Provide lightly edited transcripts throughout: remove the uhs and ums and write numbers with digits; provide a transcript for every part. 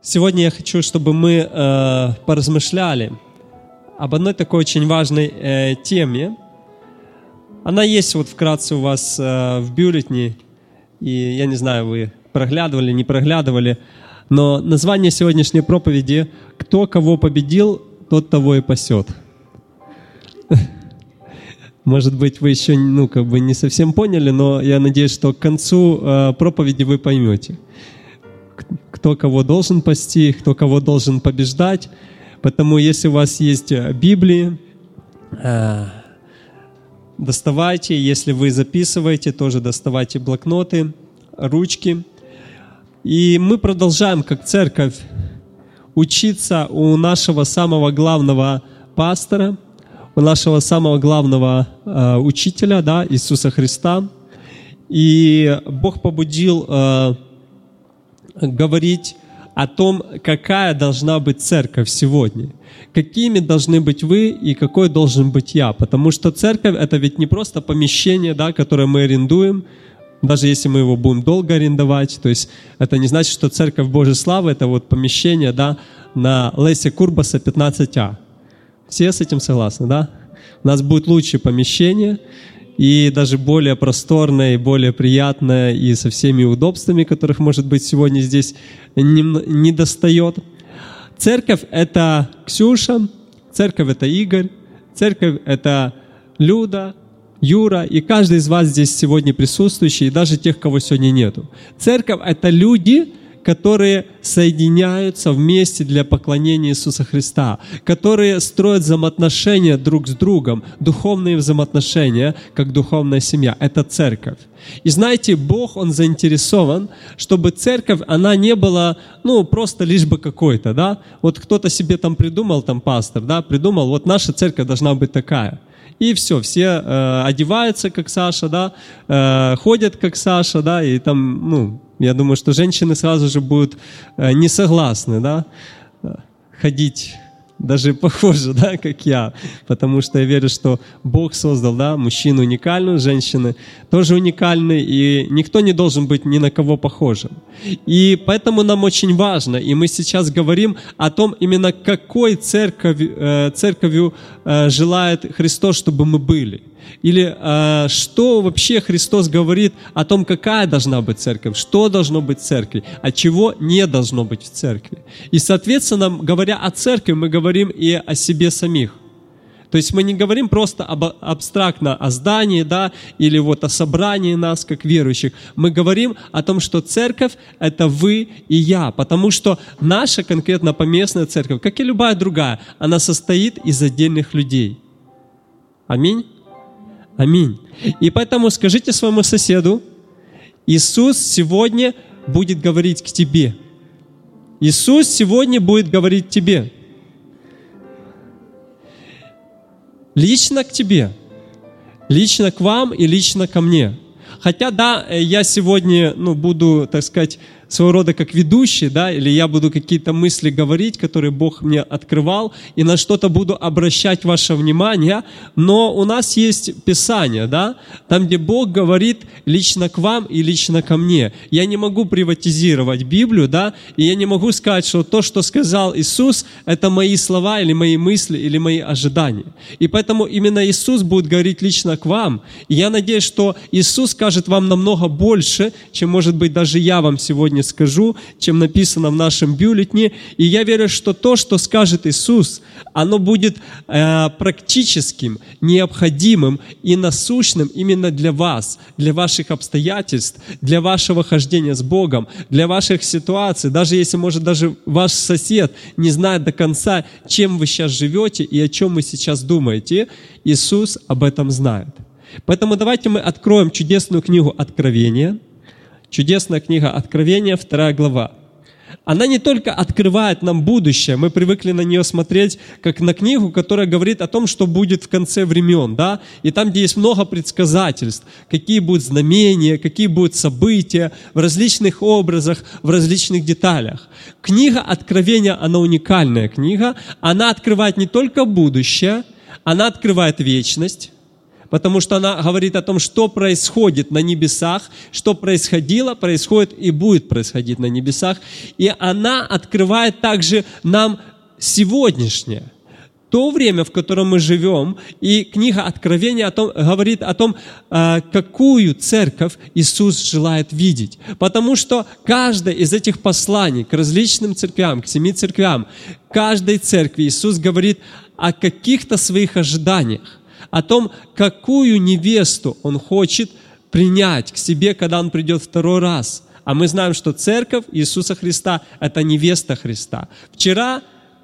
Сегодня я хочу, чтобы мы поразмышляли об одной такой очень важной теме. Она есть вот вкратце у вас в бюллетене, и я не знаю, вы проглядывали, не проглядывали, но название сегодняшней проповеди «Кто кого победил, тот того и пасет». Может быть, вы еще не совсем поняли, но я надеюсь, что к концу проповеди вы поймете, кто кого должен пасти, кто кого должен побеждать. Поэтому, если у вас есть Библии, доставайте. Если вы записываете, тоже доставайте блокноты, ручки. И мы продолжаем, как церковь, учиться у нашего самого главного пастора, у нашего самого главного учителя, да, Иисуса Христа. И Бог побудил говорить о том, какая должна быть церковь сегодня. Какими должны быть вы и какой должен быть я. Потому что церковь — это ведь не просто помещение, да, которое мы арендуем, даже если мы его будем долго арендовать. То есть это не значит, что церковь Божьей славы — это вот помещение, да, на Леся Курбаса 15А. Все с этим согласны, да? У нас будет лучшее помещение, и даже более просторное, и более приятное, и со всеми удобствами, которых, может быть, сегодня здесь не достает. Церковь — это Ксюша, церковь — это Игорь, церковь — это Люда, Юра, и каждый из вас здесь сегодня присутствующий, и даже тех, кого сегодня нету. Церковь — это люди, которые соединяются вместе для поклонения Иисуса Христа, которые строят взаимоотношения друг с другом, духовные взаимоотношения, как духовная семья. Это церковь. И знаете, Бог, Он заинтересован, чтобы церковь, она не была, просто лишь бы какой-то, да? Вот кто-то себе там придумал, там пастор, да, придумал, вот наша церковь должна быть такая. И все одеваются, как Саша, да, ходят, как Саша, да, и там, я думаю, что женщины сразу же будут не согласны, да, ходить даже похоже, да, как я, потому что я верю, что Бог создал, да, мужчину уникальную, женщины тоже уникальны, и никто не должен быть ни на кого похожим. И поэтому нам очень важно, и мы сейчас говорим о том, именно какой церковью желает Христос, чтобы мы были. Или что вообще Христос говорит о том, какая должна быть церковь, что должно быть в церкви, а чего не должно быть в церкви. И, соответственно, говоря о церкви, мы говорим и о себе самих. То есть мы не говорим просто абстрактно о здании, да, или вот о собрании нас, как верующих. Мы говорим о том, что церковь — это вы и я, потому что наша конкретно поместная церковь, как и любая другая, она состоит из отдельных людей. Аминь. Аминь. И поэтому скажите своему соседу: Иисус сегодня будет говорить к тебе. Иисус сегодня будет говорить тебе. Лично к тебе. Лично к вам и лично ко мне. Хотя, да, я сегодня, буду, так сказать, своего рода как ведущий, да, или я буду какие-то мысли говорить, которые Бог мне открывал, и на что-то буду обращать ваше внимание, но у нас есть Писание, да, там, где Бог говорит лично к вам и лично ко мне. Я не могу приватизировать Библию, да, и я не могу сказать, что то, что сказал Иисус, это мои слова или мои мысли или мои ожидания. И поэтому именно Иисус будет говорить лично к вам, и я надеюсь, что Иисус скажет вам намного больше, чем, может быть, даже я вам сегодня скажу, чем написано в нашем бюллетене. И я верю, что то, что скажет Иисус, оно будет практическим, необходимым и насущным именно для вас, для ваших обстоятельств, для вашего хождения с Богом, для ваших ситуаций. Даже если, может, даже ваш сосед не знает до конца, чем вы сейчас живете и о чем вы сейчас думаете, Иисус об этом знает. Поэтому давайте мы откроем чудесную книгу Откровения. Чудесная книга Откровения, 2 глава. Она не только открывает нам будущее, мы привыкли на нее смотреть как на книгу, которая говорит о том, что будет в конце времен, да, и там, где есть много предсказательств, какие будут знамения, какие будут события в различных образах, в различных деталях. Книга Откровения, она уникальная книга, она открывает не только будущее, она открывает вечность, потому что она говорит о том, что происходит на небесах, что происходило, происходит и будет происходить на небесах. И она открывает также нам сегодняшнее, то время, в котором мы живем. И книга Откровения говорит о том, какую церковь Иисус желает видеть. Потому что каждое из этих посланий к различным церквям, к 7 церквям, каждой церкви Иисус говорит о каких-то своих ожиданиях, о том, какую невесту Он хочет принять к себе, когда Он придет второй раз. А мы знаем, что церковь Иисуса Христа – это невеста Христа. Вчера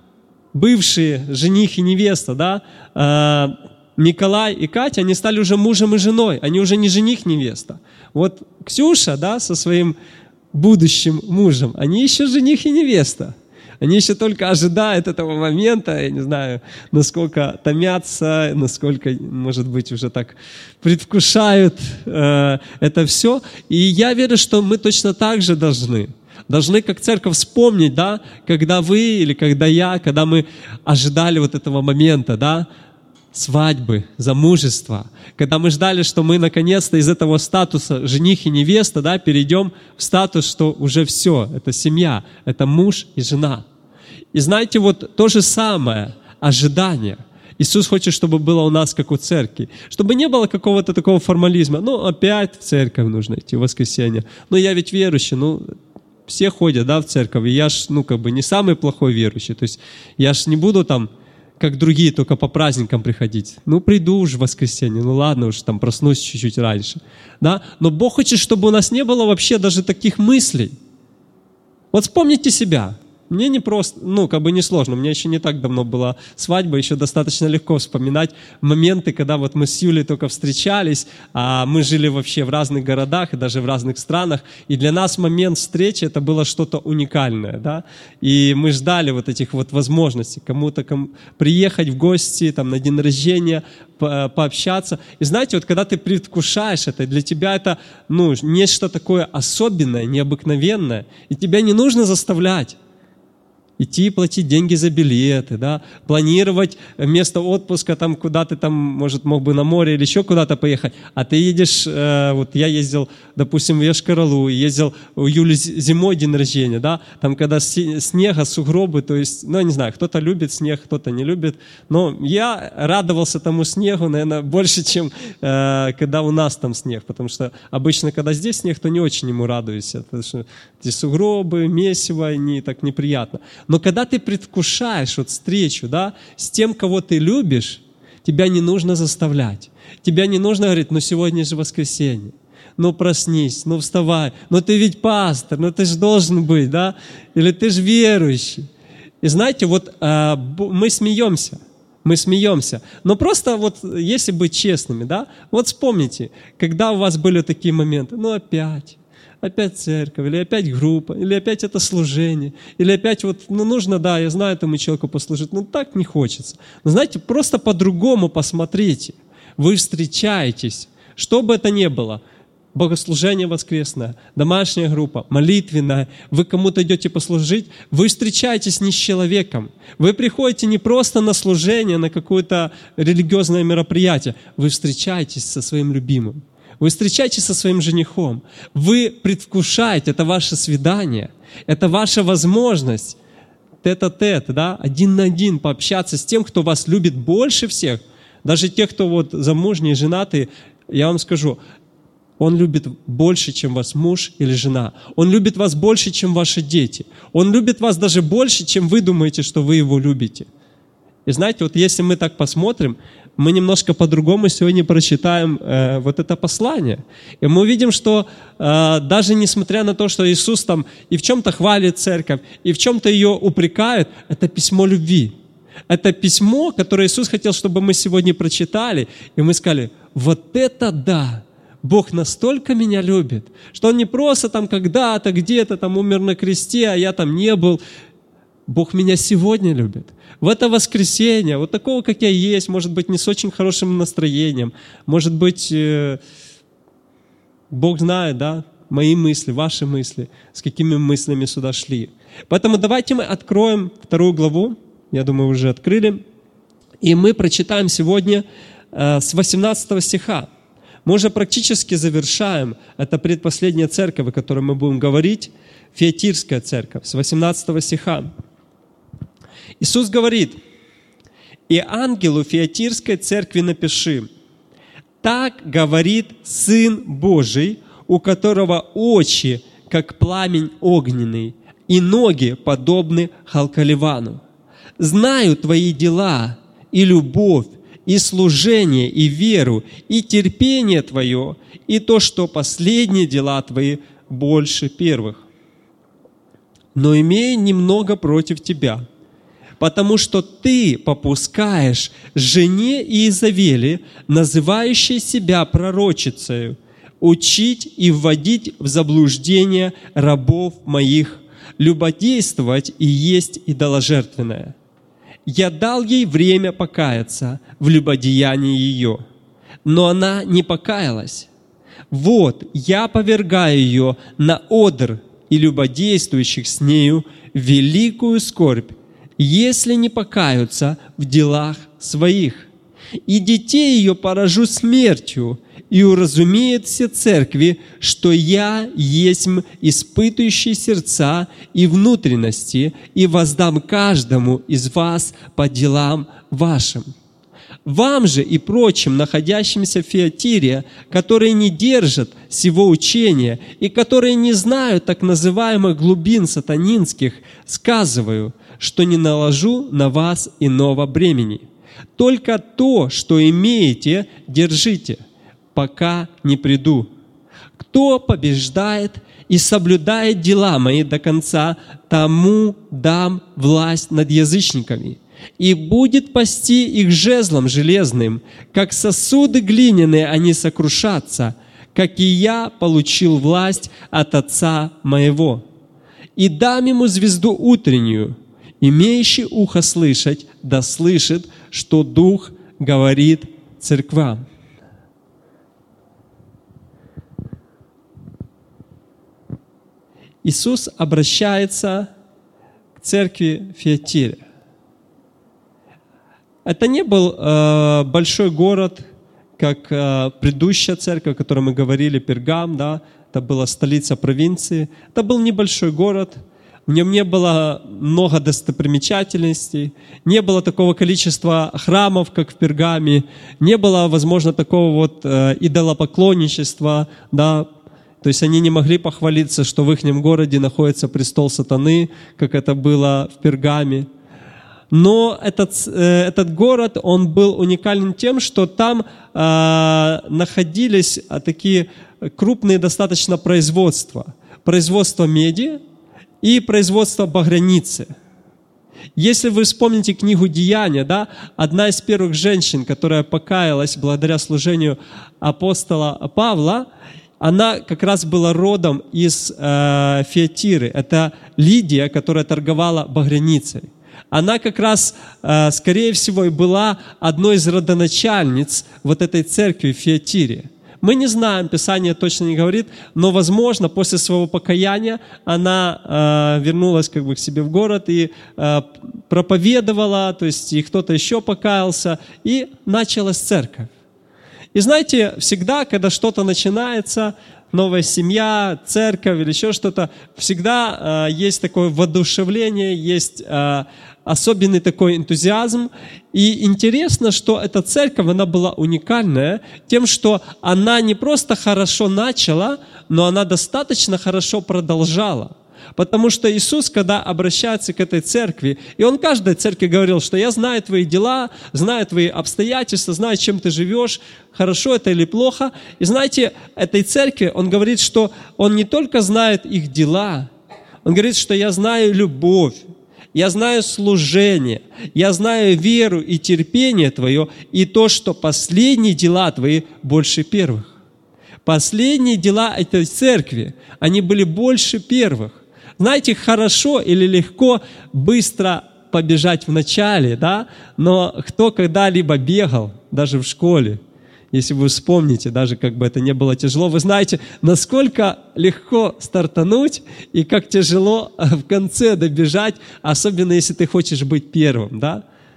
бывшие жених и невеста, да, Николай и Катя, они стали уже мужем и женой, они уже не жених, невеста. Вот Ксюша, да, со своим будущим мужем, они еще жених и невеста. Они еще только ожидают этого момента, я не знаю, насколько томятся, насколько, может быть, уже так предвкушают это все. И я верю, что мы точно так же должны как церковь вспомнить, да, когда вы или когда я, когда мы ожидали вот этого момента, да, свадьбы, замужества, когда мы ждали, что мы наконец-то из этого статуса жених и невеста, да, перейдем в статус, что уже все, это семья, это муж и жена. И знаете, вот то же самое ожидание. Иисус хочет, чтобы было у нас, как у церкви. Чтобы не было какого-то такого формализма. Ну, опять в церковь нужно идти в воскресенье. Ну, я ведь верующий, все ходят, да, в церковь, и я ж, не самый плохой верующий, то есть я ж не буду там, как другие, только по праздникам приходить. Приду уж в воскресенье, ладно уж, там проснусь чуть-чуть раньше, да, но Бог хочет, чтобы у нас не было вообще даже таких мыслей. Вот вспомните себя. Мне не просто, не сложно. У меня еще не так давно была свадьба, еще достаточно легко вспоминать моменты, когда вот мы с Юлей только встречались, а мы жили вообще в разных городах и даже в разных странах, и для нас момент встречи это было что-то уникальное, да, и мы ждали вот этих вот возможностей кому-то приехать в гости, там, на день рождения, пообщаться. И знаете, вот когда ты предвкушаешь это, для тебя это, нечто такое особенное, необыкновенное, и тебя не нужно заставлять идти платить деньги за билеты, да, планировать место отпуска, там, куда ты там, может, мог бы на море или еще куда-то поехать, а ты едешь, вот я ездил, допустим, в Йошкар-Олу, ездил у Юли зимой день рождения, да, там, когда снега, сугробы, то есть, я не знаю, кто-то любит снег, кто-то не любит, но я радовался тому снегу, наверное, больше, чем когда у нас там снег, потому что обычно, когда здесь снег, то не очень ему радуюсь, потому что эти сугробы, месиво, они так неприятно. Но когда ты предвкушаешь вот встречу, да, с тем, кого ты любишь, тебя не нужно заставлять. Тебя не нужно говорить, сегодня же воскресенье, проснись, вставай, ты ведь пастор, ты же должен быть, да, или ты же верующий. И знаете, вот мы смеемся, но просто вот если быть честными, да, вот вспомните, когда у вас были такие моменты, опять церковь, или опять группа, или опять это служение, или опять вот, нужно, да, я знаю этому человеку послужить, так не хочется. Но знаете, просто по-другому посмотрите. Вы встречаетесь, что бы это ни было, богослужение воскресное, домашняя группа, молитвенная, вы кому-то идете послужить, вы встречаетесь не с человеком, вы приходите не просто на служение, на какое-то религиозное мероприятие, вы встречаетесь со своим любимым. Вы встречаетесь со своим женихом, вы предвкушаете, это ваше свидание, это ваша возможность тет-а-тет, да, один на один пообщаться с тем, кто вас любит больше всех. Даже те, кто вот замужние, женатые, я вам скажу, он любит больше, чем вас муж или жена. Он любит вас больше, чем ваши дети. Он любит вас даже больше, чем вы думаете, что вы его любите. И знаете, вот если мы так посмотрим, мы немножко по-другому сегодня прочитаем вот это послание. И мы увидим, что даже несмотря на то, что Иисус там и в чем-то хвалит церковь, и в чем-то ее упрекает, это письмо любви. Это письмо, которое Иисус хотел, чтобы мы сегодня прочитали, и мы сказали, вот это да! Бог настолько меня любит, что Он не просто там когда-то, где-то там умер на кресте, а я там не был. Бог меня сегодня любит. В это воскресенье, вот такого, как я есть, может быть, не с очень хорошим настроением, может быть, Бог знает, да, мои мысли, ваши мысли, с какими мыслями сюда шли. Поэтому давайте мы откроем 2 главу, я думаю, уже открыли, и мы прочитаем сегодня с 18 стиха. Мы уже практически завершаем. Это предпоследняя церковь, о которой мы будем говорить, Фиатирская церковь, с 18 стиха. Иисус говорит: «И ангелу Фиатирской церкви напиши: так говорит Сын Божий, у которого очи, как пламень огненный, и ноги, подобны халкаливану. Знаю твои дела, и любовь, и служение, и веру, и терпение твое, и то, что последние дела твои больше первых. Но имею немного против тебя, потому что ты попускаешь жене Иезавели, называющей себя пророчицею, учить и вводить в заблуждение рабов моих, любодействовать и есть идоложертвенное. Я дал ей время покаяться в любодеянии ее, но она не покаялась. Вот, я повергаю ее на одр и любодействующих с нею великую скорбь, если не покаются в делах своих. И детей ее поражу смертью, и уразумеют все церкви, что я есмь испытующий сердца и внутренности, и воздам каждому из вас по делам вашим. Вам же и прочим, находящимся в Фиатире, которые не держат сего учения и которые не знают так называемых глубин сатанинских, сказываю, что не наложу на вас иного бремени. Только то, что имеете, держите, пока не приду. Кто побеждает и соблюдает дела мои до конца, тому дам власть над язычниками, и будет пасти их жезлом железным, как сосуды глиняные они сокрушатся, как и я получил власть от Отца моего. И дам ему звезду утреннюю, имеющий ухо слышать, да слышит, что Дух говорит церквам». Иисус обращается к церкви Фиатире. Это не был большой город, как предыдущая церковь, о которой мы говорили, Пергам, да? Это была столица провинции. Это был небольшой город, в нем не было много достопримечательностей, не было такого количества храмов, как в Пергаме, не было, возможно, такого вот идолопоклонничества, да? То есть они не могли похвалиться, что в их городе находится престол сатаны, как это было в Пергаме. Но этот город, он был уникален тем, что там находились такие крупные достаточно производства. Производство меди и производство багряницы. Если вы вспомните книгу «Деяния», да, одна из первых женщин, которая покаялась благодаря служению апостола Павла, она как раз была родом из Фиатиры. Это Лидия, которая торговала багряницей. Она как раз, скорее всего, и была одной из родоначальниц вот этой церкви в Фиатире. Мы не знаем, Писание точно не говорит, но, возможно, после своего покаяния она вернулась как бы к себе в город и проповедовала, то есть и кто-то еще покаялся, и началась церковь. И знаете, всегда, когда что-то начинается, новая семья, церковь или еще что-то, всегда есть такое воодушевление, есть особенный такой энтузиазм. И интересно, что эта церковь, она была уникальная тем, что она не просто хорошо начала, но она достаточно хорошо продолжала. Потому что Иисус, когда обращается к этой церкви, и Он каждой церкви говорил, что я знаю твои дела, знаю твои обстоятельства, знаю, чем ты живешь, хорошо это или плохо. И знаете, этой церкви Он говорит, что Он не только знает их дела, Он говорит, что я знаю любовь, я знаю служение, я знаю веру и терпение твое, и то, что последние дела твои больше первых. Последние дела этой церкви, они были больше первых. Знаете, хорошо или легко быстро побежать в начале, да? Но кто когда-либо бегал, даже в школе, если вы вспомните, даже как бы это не было тяжело, вы знаете, насколько легко стартануть и как тяжело в конце добежать, особенно если ты хочешь быть первым, да?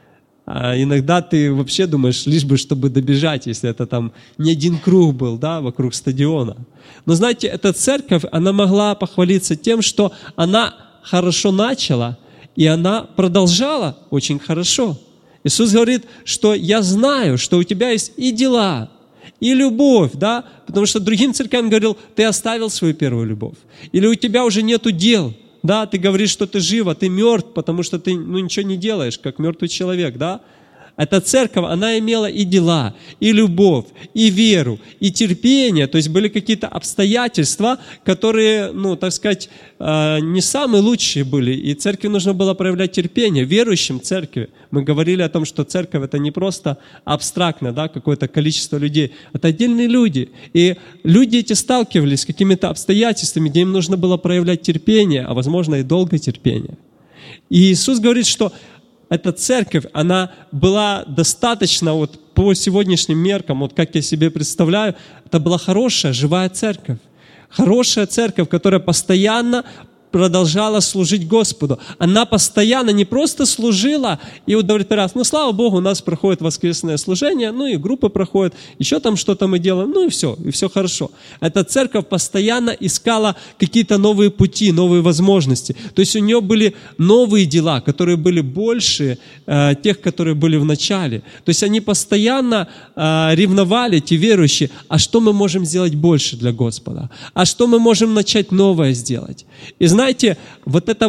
А иногда ты вообще думаешь, лишь бы, чтобы добежать, если это там не один круг был, да, вокруг стадиона. Но знаете, эта церковь, она могла похвалиться тем, что она хорошо начала, и она продолжала очень хорошо. Иисус говорит, что я знаю, что у тебя есть и дела, и любовь, да, потому что другим церквям говорил, ты оставил свою первую любовь. Или у тебя уже нету дел. Да, ты говоришь, что ты жив, а ты мертв, потому что ты ничего не делаешь, как мертвый человек, да? Эта церковь, она имела и дела, и любовь, и веру, и терпение. То есть были какие-то обстоятельства, которые, так сказать, не самые лучшие были. И церкви нужно было проявлять терпение, верующим церкви. Мы говорили о том, что церковь — это не просто абстрактно, да, какое-то количество людей. Это отдельные люди. И люди эти сталкивались с какими-то обстоятельствами, где им нужно было проявлять терпение, а возможно и долгое терпение. И Иисус говорит, что эта церковь, она была достаточно, по сегодняшним меркам, как я себе представляю, это была хорошая, живая церковь. Хорошая церковь, которая постоянно продолжала служить Господу. Она постоянно не просто служила и удовлетворялась. Слава Богу, у нас проходит воскресное служение, и группы проходят, еще там что-то мы делаем, и все хорошо. Эта церковь постоянно искала какие-то новые пути, новые возможности. То есть у нее были новые дела, которые были больше тех, которые были в начале. То есть они постоянно ревновали, те верующие, а что мы можем сделать больше для Господа? А что мы можем начать новое сделать? И знаете, вот это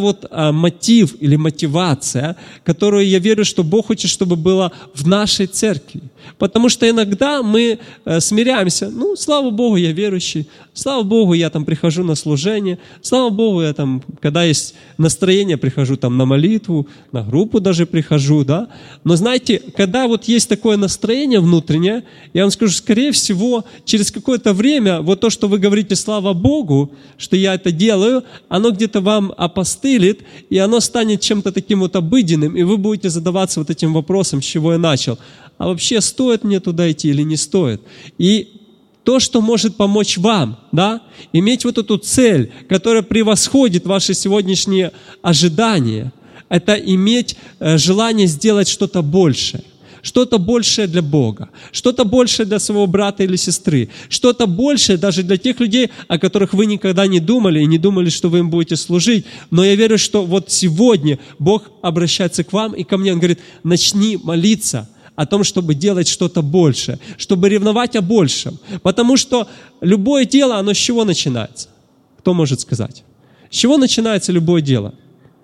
мотив или мотивация, которую я верю, что Бог хочет, чтобы была в нашей церкви. Потому что иногда мы смиряемся. Слава Богу, я верующий. Слава Богу, я там прихожу на служение. Слава Богу, я там, когда есть настроение, прихожу там на молитву, на группу даже прихожу, да. Но знаете, когда есть такое настроение внутреннее, я вам скажу, скорее всего, через какое-то время то, что вы говорите, слава Богу, что я это делаю, оно где-то вам опостылит, и оно станет чем-то таким обыденным, и вы будете задаваться этим вопросом, с чего я начал. А вообще, стоит мне туда идти или не стоит? И то, что может помочь вам, да, иметь эту цель, которая превосходит ваши сегодняшние ожидания, это иметь желание сделать что-то большее. Что-то большее для Бога, что-то большее для своего брата или сестры, что-то большее даже для тех людей, о которых вы никогда не думали и не думали, что вы им будете служить. Но я верю, что сегодня Бог обращается к вам и ко мне, Он говорит, начни молиться о том, чтобы делать что-то большее, чтобы ревновать о большем. Потому что любое дело, оно с чего начинается? Кто может сказать? С чего начинается любое дело?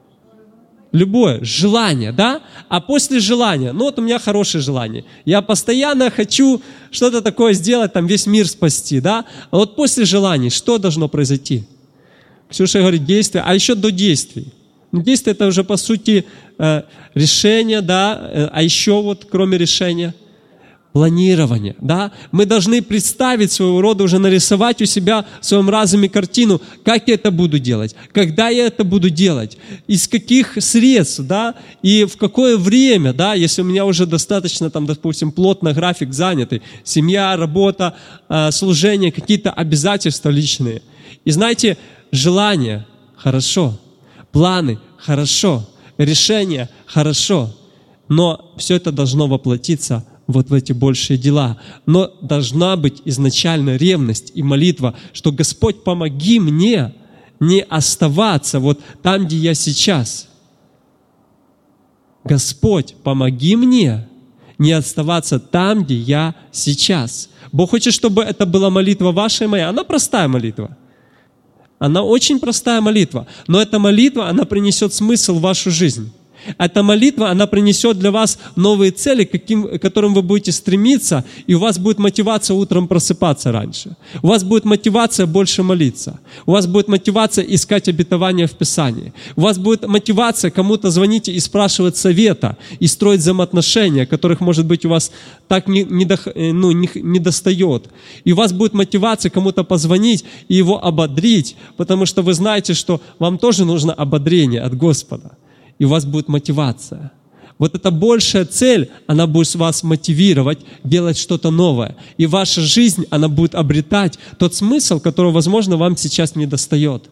Любое желание, да? А после желания, у меня хорошее желание. Я постоянно хочу что-то такое сделать, весь мир спасти, да? А после желаний что должно произойти? Ксюша говорит, действие, а еще до действий. Действие — это уже, по сути, решение, да? А еще кроме решения, планирование, да? Мы должны представить своего рода, уже нарисовать у себя в своем разуме картину, как я это буду делать, когда я это буду делать, из каких средств, да, и в какое время, да, если у меня уже достаточно, допустим, плотно график занятый, семья, работа, служение, какие-то обязательства личные. И знаете, желание — хорошо, планы — хорошо, решения — хорошо, но все это должно воплотиться в эти большие дела. Но должна быть изначально ревность и молитва, что Господь, помоги мне не оставаться там, где я сейчас. Господь, помоги мне не оставаться там, где я сейчас. Бог хочет, чтобы это была молитва ваша и моя. Она простая молитва. Она очень простая молитва. Но эта молитва, она принесет смысл в вашу жизнь. Эта молитва, она принесет для вас новые цели, к которым вы будете стремиться, и у вас будет мотивация утром просыпаться раньше. У вас будет мотивация больше молиться. У вас будет мотивация искать обетования в Писании. У вас будет мотивация кому-то звонить и спрашивать совета, и строить взаимоотношения, которых, может быть, у вас так не достает. И у вас будет мотивация кому-то позвонить и его ободрить, потому что вы знаете, что вам тоже нужно ободрение от Господа. И у вас будет мотивация. Эта большая цель, она будет вас мотивировать делать что-то новое. И ваша жизнь, она будет обретать тот смысл, которого, возможно, вам сейчас не достает.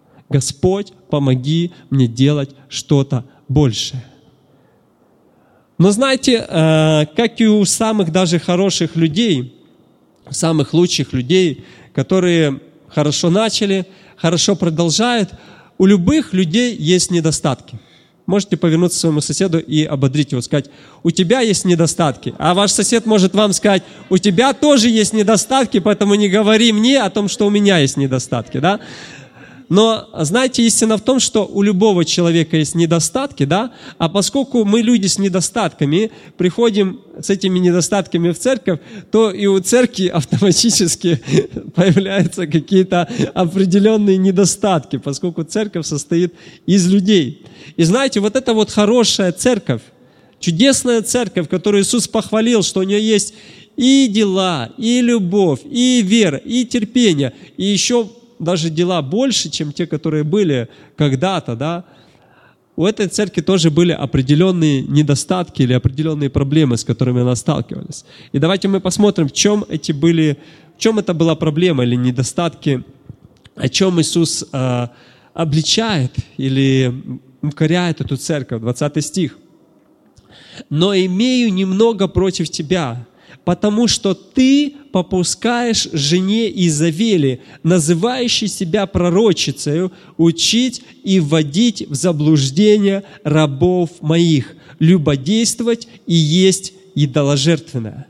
Господь, помоги мне делать что-то большее. Но знаете, как и у самых даже хороших людей, самых лучших людей, которые хорошо начали, хорошо продолжают, у любых людей есть недостатки. Можете повернуться к своему соседу и ободрить его, сказать: у тебя есть недостатки. А ваш сосед может вам сказать: у тебя тоже есть недостатки, поэтому не говори мне о том, что у меня есть недостатки, да? Но, знаете, истина в том, что у любого человека есть недостатки, да? А поскольку мы люди с недостатками, приходим с этими недостатками в церковь, то и у церкви автоматически появляются какие-то определенные недостатки, поскольку церковь состоит из людей. И знаете, вот эта вот хорошая церковь, чудесная церковь, которую Иисус похвалил, что у нее есть и дела, и любовь, и вера, и терпение, и еще даже дела больше, чем те, которые были когда-то, да, у этой церкви тоже были определенные недостатки или определенные проблемы, с которыми она сталкивалась. И давайте мы посмотрим, в чем это была проблема или недостатки, о чем Иисус обличает или укоряет эту церковь. 20 стих. «Но имею немного против тебя, потому что ты попускаешь жене Изавели, называющей себя пророчицею, учить и вводить в заблуждение рабов моих, любодействовать и есть идоложертвенное».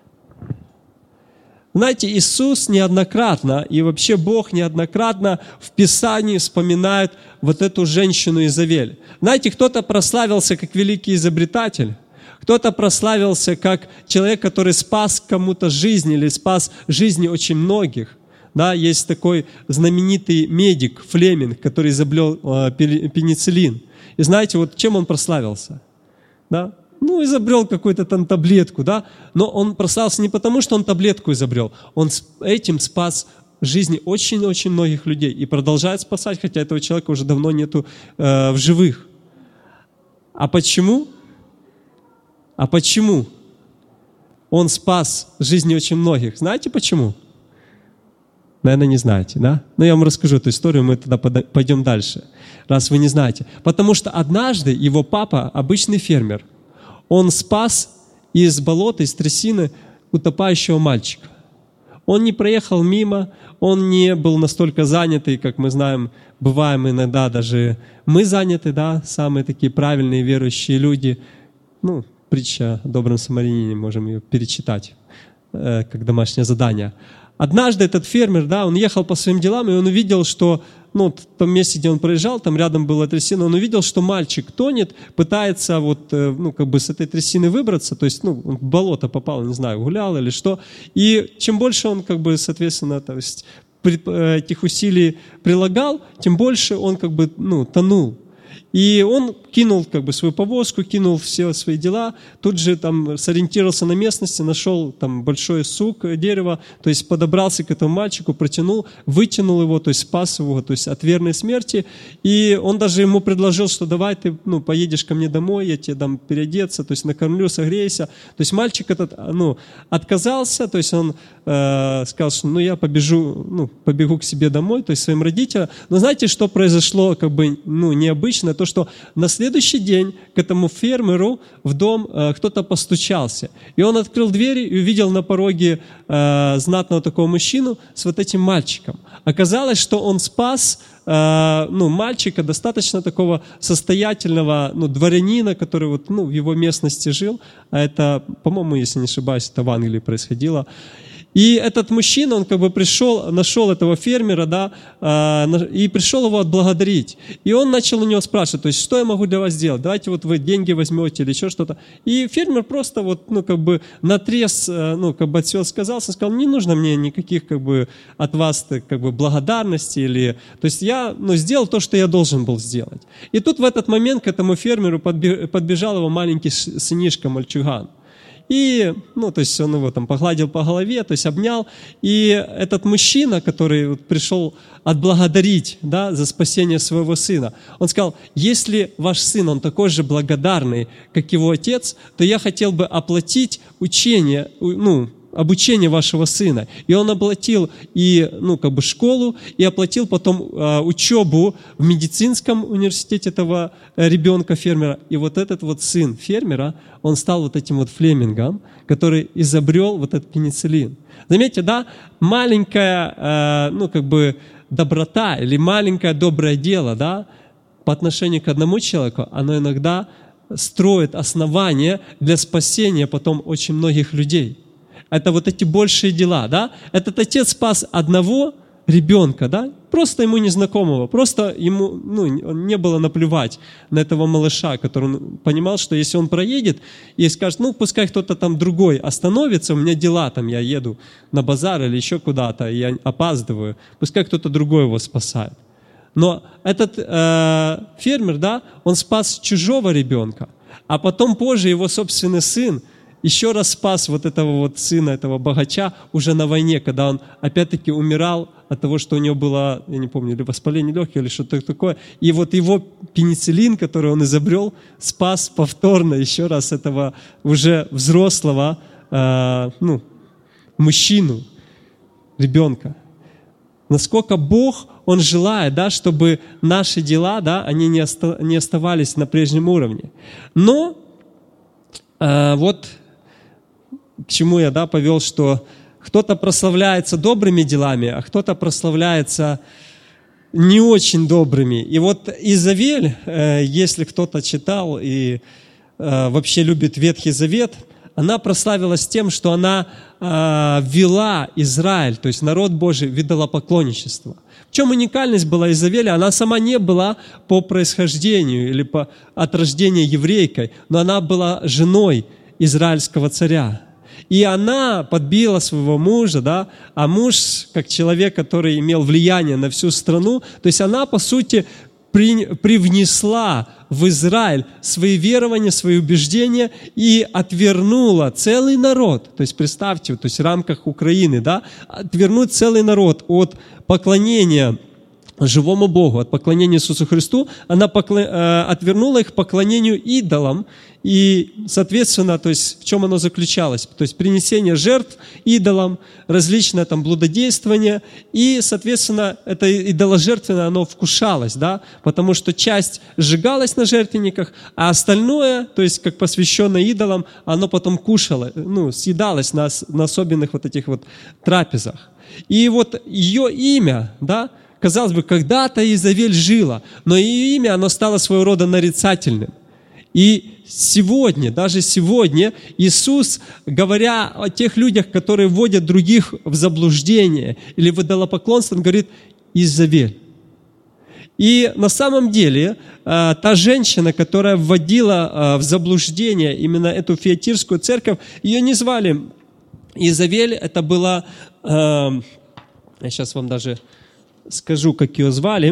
Знаете, Иисус неоднократно, и вообще Бог неоднократно в Писании вспоминает вот эту женщину Изавель. Знаете, кто-то прославился как великий изобретатель, кто-то прославился как человек, который спас кому-то жизнь или спас жизни очень многих. Да, есть такой знаменитый медик Флеминг, который изобрел пенициллин. И знаете, вот чем он прославился? Да? Ну, изобрел какую-то там таблетку, да? Но он прославился не потому, что он таблетку изобрел. Он этим спас жизни очень-очень многих людей и продолжает спасать, хотя этого человека уже давно нету в живых. А почему? А почему он спас жизни очень многих? Знаете почему? Наверное, не знаете, да? Но я вам расскажу эту историю, мы тогда пойдем дальше, раз вы не знаете. Потому что однажды его папа, обычный фермер, он спас из болота, из трясины утопающего мальчика. Он не проехал мимо, он не был настолько занятый, как мы знаем, бываем иногда даже мы заняты, да, самые такие правильные верующие люди. Ну, притча о добром самарянине, можем ее перечитать, как домашнее задание. Однажды этот фермер, да, он ехал по своим делам, и он увидел, что, в том месте, где он проезжал, там рядом была трясина, он увидел, что мальчик тонет, пытается с этой трясины выбраться, то есть, он в болото попал, не знаю, гулял или что, и чем больше он, соответственно, то есть, этих усилий прилагал, тем больше он, тонул. И он кинул свою повозку, кинул все свои дела, тут же там сориентировался на местности, нашел там большой сук, дерево, то есть подобрался к этому мальчику, протянул, вытянул его, то есть спас его, то есть от верной смерти. И он даже ему предложил, что давай ты поедешь ко мне домой, я тебе дам переодеться, то есть накормлю, согрейся. То есть мальчик этот отказался, то есть он сказал, что я побегу к себе домой, то есть своим родителям. Но знаете, что произошло необычно? То, что на следующий день к этому фермеру в дом кто-то постучался. И он открыл двери и увидел на пороге знатного такого мужчину с вот этим мальчиком. Оказалось, что он спас мальчика, достаточно такого состоятельного дворянина, который в его местности жил. А это, по-моему, если не ошибаюсь, это в Англии происходило. И этот мужчина, он пришел, нашел этого фермера, да, и пришел его отблагодарить. И он начал у него спрашивать, то есть, что я могу для вас сделать? Давайте вы деньги возьмете или еще что-то. И фермер просто наотрез, от всего сказал, не нужно мне никаких, от вас, благодарности или... То есть, я, сделал то, что я должен был сделать. И тут в этот момент к этому фермеру подбежал его маленький сынишка, мальчуган. И, то есть он его там погладил по голове, то есть обнял. И этот мужчина, который пришел отблагодарить, да, за спасение своего сына, он сказал, если ваш сын, он такой же благодарный, как его отец, то я хотел бы оплатить учение, обучение вашего сына. И он оплатил и, школу, и оплатил потом учебу в медицинском университете этого ребенка-фермера. И вот этот вот сын фермера, он стал вот этим вот Флемингом, который изобрел вот этот пенициллин. Заметьте, да, маленькая, доброта или маленькое доброе дело, да, по отношению к одному человеку, оно иногда строит основания для спасения потом очень многих людей. Это вот эти большие дела, да. Этот отец спас одного ребенка, да, просто ему незнакомого, просто ему, не было наплевать на этого малыша, который он понимал, что если он проедет и скажет, пускай кто-то там другой остановится, у меня дела там, я еду на базар или еще куда-то, и я опаздываю, пускай кто-то другой его спасает. Но этот фермер, да, он спас чужого ребенка, а потом позже его собственный сын еще раз спас вот этого вот сына, этого богача уже на войне, когда он опять-таки умирал от того, что у него было, я не помню, или воспаление легких, или что-то такое. И вот его пенициллин, который он изобрел, спас повторно еще раз этого уже взрослого мужчину, ребенка. Насколько Бог, Он желает, да, чтобы наши дела, да, они не оставались на прежнем уровне. Но вот к чему я, да, повел, что кто-то прославляется добрыми делами, а кто-то прославляется не очень добрыми. И вот Изавель, если кто-то читал и вообще любит Ветхий Завет, она прославилась тем, что она ввела Израиль, то есть народ Божий, в идолопоклонничество. В чем уникальность была Изавеля? Она сама не была по происхождению или от рождения еврейкой, но она была женой израильского царя. И она подбила своего мужа, да, а муж, как человек, который имел влияние на всю страну, то есть она, по сути, привнесла в Израиль свои верования, свои убеждения и отвернула целый народ. То есть представьте, то есть в рамках Украины, да, отвернуть целый народ от поклонения живому Богу, от поклонения Иисусу Христу, она отвернула их к поклонению идолам. И, соответственно, то есть в чем оно заключалось? То есть принесение жертв идолам, различное там блудодействование, и, соответственно, это идоложертвенное, оно вкушалось, да, потому что часть сжигалась на жертвенниках, а остальное, то есть как посвященное идолам, оно потом кушало, съедалось на особенных вот этих вот трапезах. И вот ее имя, да, казалось бы, когда-то Изавель жила, но ее имя, оно стало своего рода нарицательным. И сегодня, даже сегодня, Иисус, говоря о тех людях, которые вводят других в заблуждение или в идолопоклонство, Он говорит «Изавель». И на самом деле, та женщина, которая вводила в заблуждение именно эту фиатирскую церковь, ее не звали Изавель, это была, я сейчас вам даже скажу, как ее звали.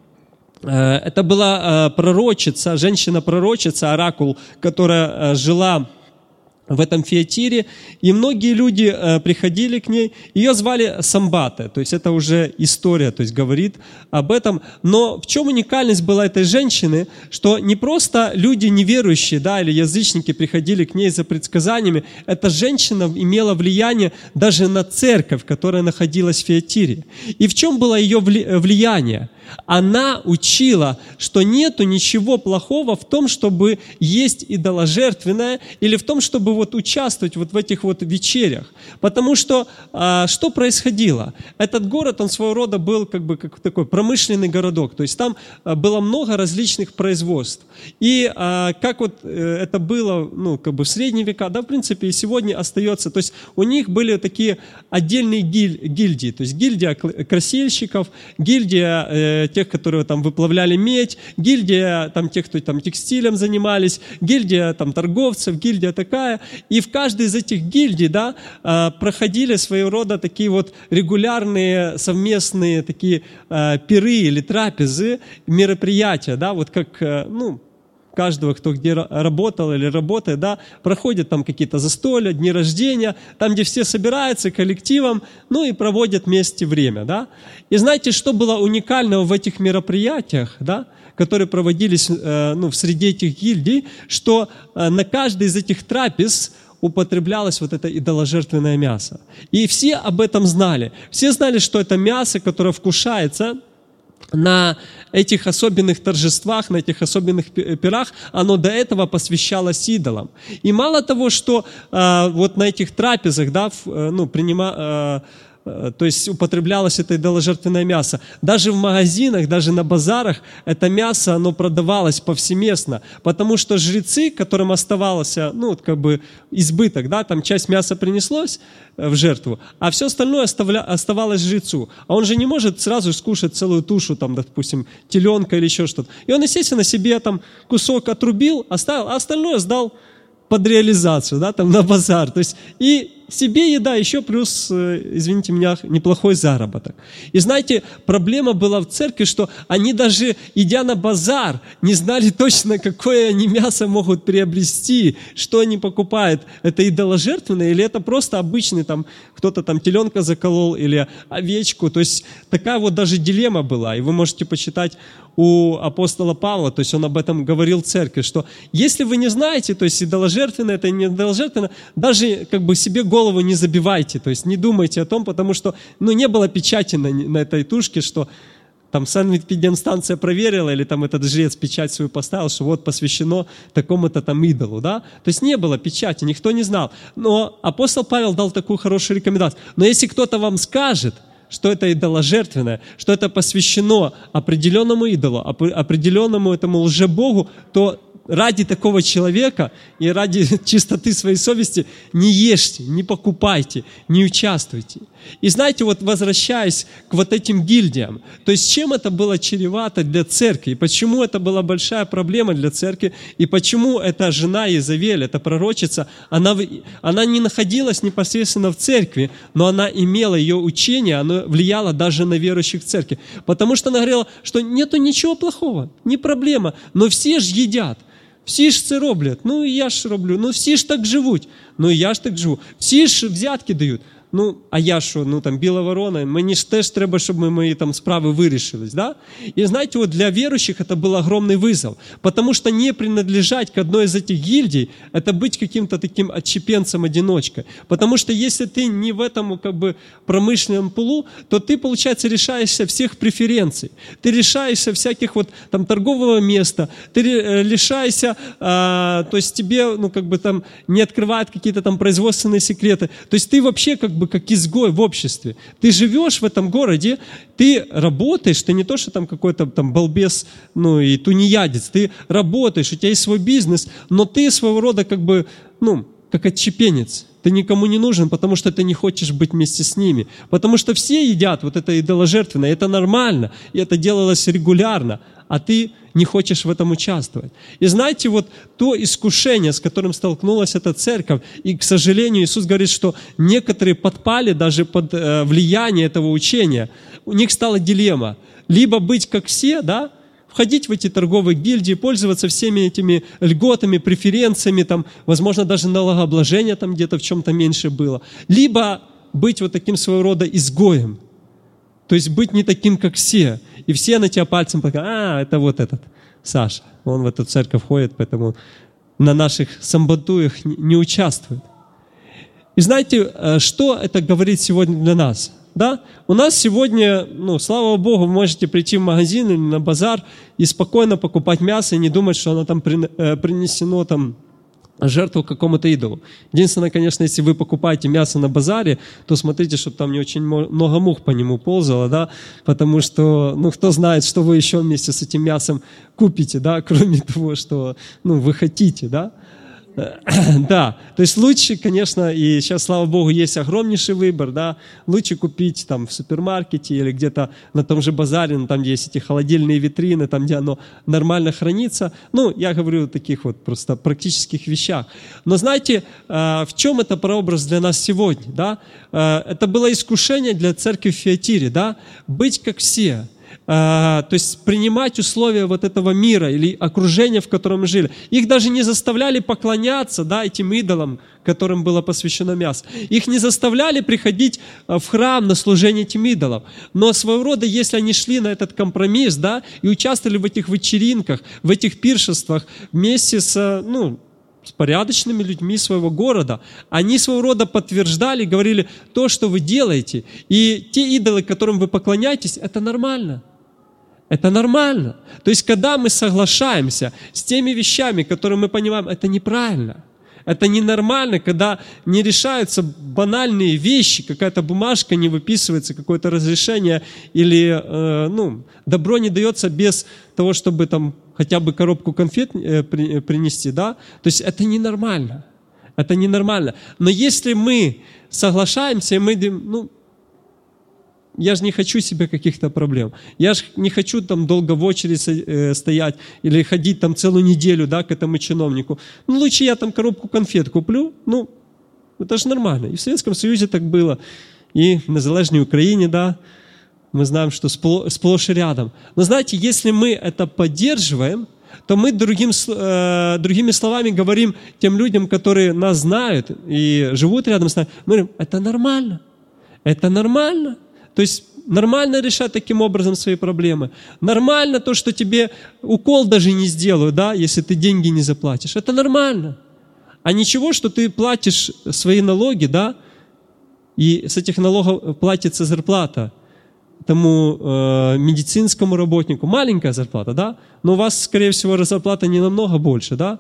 Это была пророчица, женщина-пророчица, оракул, которая жила в этом фиатире, и многие люди приходили к ней. Ее звали Самбата, то есть это уже история, то есть говорит об этом. Но в чем уникальность была этой женщины, что не просто люди неверующие, да, или язычники приходили к ней за предсказаниями, эта женщина имела влияние даже на церковь, которая находилась в фиатире. И в чем было ее влияние? Она учила, что нету ничего плохого в том, чтобы есть идоложертвенное, или в том, чтобы вот участвовать вот в этих вот вечерях. Потому что что происходило? Этот город, он своего рода был как такой промышленный городок, то есть там было много различных производств. И как вот это было, в средние века, да, в принципе, и сегодня остается. То есть у них были такие отдельные гильдии, то есть гильдия красильщиков, гильдия тех, которые там выплавляли медь, гильдия там тех, кто там текстилем занимались, гильдия там торговцев, гильдия такая. И в каждой из этих гильдий, да, проходили своего рода такие вот регулярные совместные такие пиры или трапезы, мероприятия, да, вот как, каждого, кто где работал или работает, да, проходят там какие-то застолья, дни рождения, там, где все собираются коллективом, и проводят вместе время, да. И знаете, что было уникального в этих мероприятиях, да, которые проводились в среде этих гильдий, что на каждой из этих трапез употреблялось вот это идоложертвенное мясо. И все об этом знали. Все знали, что это мясо, которое вкушается на этих особенных торжествах, на этих особенных пирах, оно до этого посвящалось идолам. И мало того, что вот на этих трапезах, да, то есть употреблялось это идоложертвенное мясо. Даже в магазинах, даже на базарах это мясо, оно продавалось повсеместно, потому что жрецы, которым оставался, избыток, да, там часть мяса принеслось в жертву, а все остальное оставалось жрецу. А он же не может сразу скушать целую тушу, там, допустим, теленка или еще что-то. И он, естественно, себе там кусок отрубил, оставил, а остальное сдал под реализацию, да, там на базар. То есть и себе еда, еще плюс, извините меня, неплохой заработок. И знаете, проблема была в церкви, что они даже, идя на базар, не знали точно, какое они мясо могут приобрести, что они покупают. Это идоложертвенное или это просто обычный, там, кто-то там теленка заколол или овечку. То есть такая вот даже дилемма была. И вы можете почитать у апостола Павла, то есть он об этом говорил в церкви, что если вы не знаете, то есть идоложертвенное, это не идоложертвенное, даже как бы себе голову не забивайте, то есть не думайте о том, потому что не было печати на этой тушке, что там санэпидемстанция проверила, или там этот жрец печать свою поставил, что вот посвящено такому-то там идолу, да? То есть не было печати, никто не знал. Но апостол Павел дал такую хорошую рекомендацию. Но если кто-то вам скажет, что это идоложертвенное, что это посвящено определенному идолу, определенному этому лжебогу, то ради такого человека и ради чистоты своей совести не ешьте, не покупайте, не участвуйте. И знаете, вот возвращаясь к вот этим гильдиям, то есть чем это было чревато для церкви, и почему это была большая проблема для церкви, и почему эта жена Иезавель, эта пророчица, она не находилась непосредственно в церкви, но она имела ее учение, оно влияло даже на верующих в церкви. Потому что она говорила, что нету ничего плохого, не проблема, но все ж едят. Всі ж це роблять, і я ж роблю, всі ж так живуть, і я ж так живу. Всі ж взятки дають, а я що, там біла ворона, мені ж теж треба, щоб мої там справи вирішились, да? И знаете, вот для верующих это был огромный вызов, потому что не принадлежать к одной из этих гильдий, это быть каким-то таким отщепенцем-одиночкой, потому что если ты не в этом промышленном пулу, то ты, получается, лишаешься всех преференций, ты лишаешься всяких вот там торгового места, ты лишаешься, то есть тебе, там не открывают какие-то там производственные секреты, то есть ты вообще как изгой в обществе. Ты живешь в этом городе, ты работаешь, ты не то, что там какой-то там балбес, и тунеядец, ты работаешь, у тебя есть свой бизнес, но ты своего рода как отщепенец. Ты никому не нужен, потому что ты не хочешь быть вместе с ними. Потому что все едят вот это идоложертвенное, это нормально, и это делалось регулярно, а ты не хочешь в этом участвовать. И знаете, вот то искушение, с которым столкнулась эта церковь, и, к сожалению, Иисус говорит, что некоторые подпали даже под влияние этого учения. У них стала дилемма. Либо быть как все, да, входить в эти торговые гильдии, пользоваться всеми этими льготами, преференциями, там, возможно, даже налогообложение там где-то в чем-то меньше было. Либо быть вот таким своего рода изгоем. То есть быть не таким, как все. И все на тебя пальцем показывают, это вот этот Саша, он в эту церковь ходит, поэтому на наших самбатуях не участвует. И знаете, что это говорит сегодня для нас? Да? У нас сегодня, слава Богу, вы можете прийти в магазин или на базар и спокойно покупать мясо и не думать, что оно там принесено там жертву какому-то идолу. Единственное, конечно, если вы покупаете мясо на базаре, то смотрите, чтобы там не очень много мух по нему ползало, да, потому что, кто знает, что вы еще вместе с этим мясом купите, да, кроме того, что, вы хотите, да. Да, то есть лучше, конечно, и сейчас, слава Богу, есть огромнейший выбор, да, лучше купить там в супермаркете или где-то на том же базаре, там, где есть эти холодильные витрины, там, где оно нормально хранится. Я говорю о таких вот просто практических вещах. Но знаете, в чем это прообраз для нас сегодня, да? Это было искушение для церкви в Фиатире, да, быть как все. То есть принимать условия вот этого мира или окружения, в котором мы жили. Их даже не заставляли поклоняться, да, этим идолам, которым было посвящено мясо. Их не заставляли приходить в храм на служение этим идолам. Но своего рода, если они шли на этот компромисс, да, и участвовали в этих вечеринках, в этих пиршествах вместе с, с порядочными людьми своего города. Они своего рода подтверждали, говорили, то, что вы делаете, и те идолы, которым вы поклоняетесь, это нормально. Это нормально. То есть, когда мы соглашаемся с теми вещами, которые мы понимаем, это неправильно. Это ненормально, когда не решаются банальные вещи, какая-то бумажка не выписывается, какое-то разрешение, или добро не дается без того, чтобы там хотя бы коробку конфет принести, да? То есть это ненормально. Это ненормально. Но если мы соглашаемся, и мы думаем, я же не хочу себе каких-то проблем. Я же не хочу там долго в очереди стоять или ходить там целую неделю, да, к этому чиновнику. Лучше я там коробку конфет куплю. Это же нормально. И в Советском Союзе так было. И в незалежной Украине, да, мы знаем, что сплошь и рядом. Но знаете, если мы это поддерживаем, то мы другими словами говорим тем людям, которые нас знают и живут рядом с нами, мы говорим, это нормально. Это нормально. То есть нормально решать таким образом свои проблемы. Нормально то, что тебе укол даже не сделают, да, если ты деньги не заплатишь. Это нормально. А ничего, что ты платишь свои налоги, да, и с этих налогов платится зарплата тому медицинскому работнику. Маленькая зарплата, да, но у вас, скорее всего, зарплата не намного больше, да.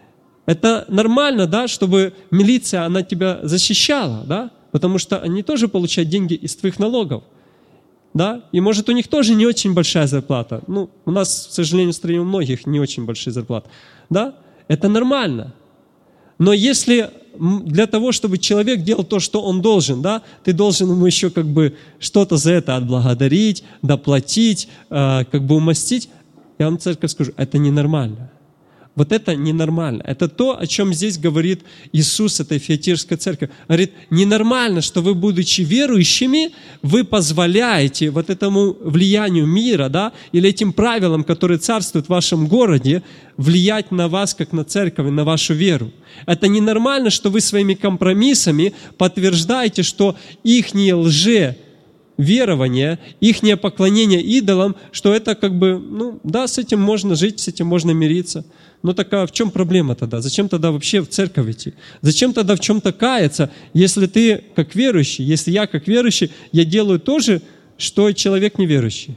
Это нормально, да, чтобы милиция, она тебя защищала, да, потому что они тоже получают деньги из твоих налогов, да, и может у них тоже не очень большая зарплата. У нас, к сожалению, в стране у многих не очень большие зарплаты, да, это нормально. Но если для того, чтобы человек делал то, что он должен, да, ты должен ему еще как бы что-то за это отблагодарить, доплатить, как бы умастить, я вам, церковь, скажу, это ненормально. Вот это ненормально. Это то, о чем здесь говорит Иисус этой Фиатирской церкви. Говорит, ненормально, что вы, будучи верующими, вы позволяете вот этому влиянию мира, да, или этим правилам, которые царствуют в вашем городе, влиять на вас, как на церковь, на вашу веру. Это ненормально, что вы своими компромиссами подтверждаете, что ихние лжеверования, ихнее поклонение идолам, что это как бы, да, с этим можно жить, с этим можно мириться. Но так а в чем проблема тогда? Зачем тогда вообще в церковь идти? Зачем тогда в чем-то каяться, если ты как верующий, если я как верующий, я делаю то же, что человек неверующий?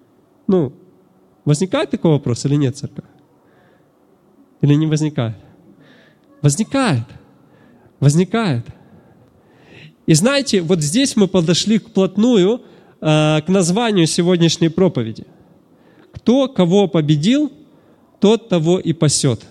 Возникает такой вопрос или нет, церковь? Или не возникает? Возникает. Возникает. И знаете, вот здесь мы подошли вплотную к названию сегодняшней проповеди. Кто кого победил, тот того и пасет.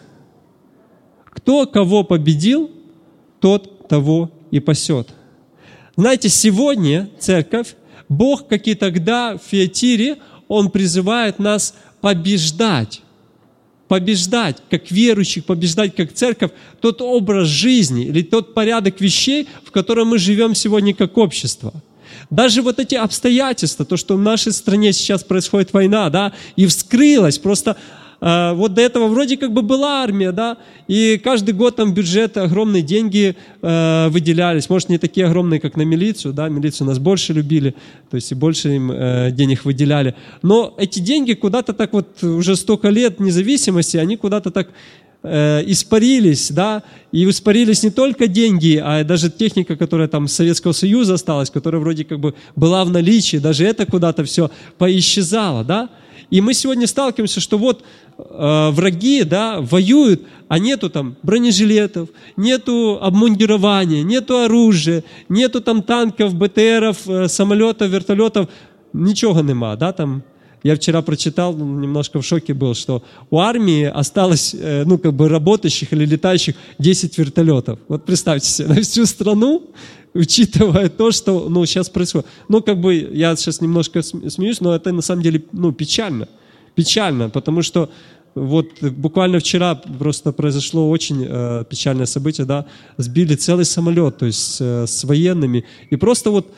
Кто кого победил, тот того и пасет. Знаете, сегодня церковь, Бог, как и тогда в Фиатире, Он призывает нас побеждать. Побеждать, как верующих, побеждать, как церковь, тот образ жизни или тот порядок вещей, в котором мы живем сегодня как общество. Даже вот эти обстоятельства, то, что в нашей стране сейчас происходит война, да, и вскрылась просто... Вот до этого вроде как бы была армия, да, и каждый год там бюджет, огромные деньги выделялись, может, не такие огромные, как на милицию, да, милицию нас больше любили, то есть и больше им денег выделяли, но эти деньги куда-то так вот уже столько лет независимости, они куда-то так испарились, да, и испарились не только деньги, а даже техника, которая там с Советского Союза осталась, которая вроде как бы была в наличии, даже это куда-то все поисчезало, да. И мы сегодня сталкиваемся, что вот враги, да, воюют, а нету там бронежилетов, нету обмундирования, нету оружия, нету там танков, БТРов, самолетов, вертолетов, ничего нема, да, там. Я вчера прочитал, немножко в шоке был, что у армии осталось, работающих или летающих 10 вертолетов. Вот представьте себе, на всю страну, учитывая то, что, сейчас происходит. Я сейчас немножко смеюсь, но это на самом деле, печально. Печально, потому что вот буквально вчера просто произошло очень печальное событие, да, сбили целый самолет, то есть с военными, и просто вот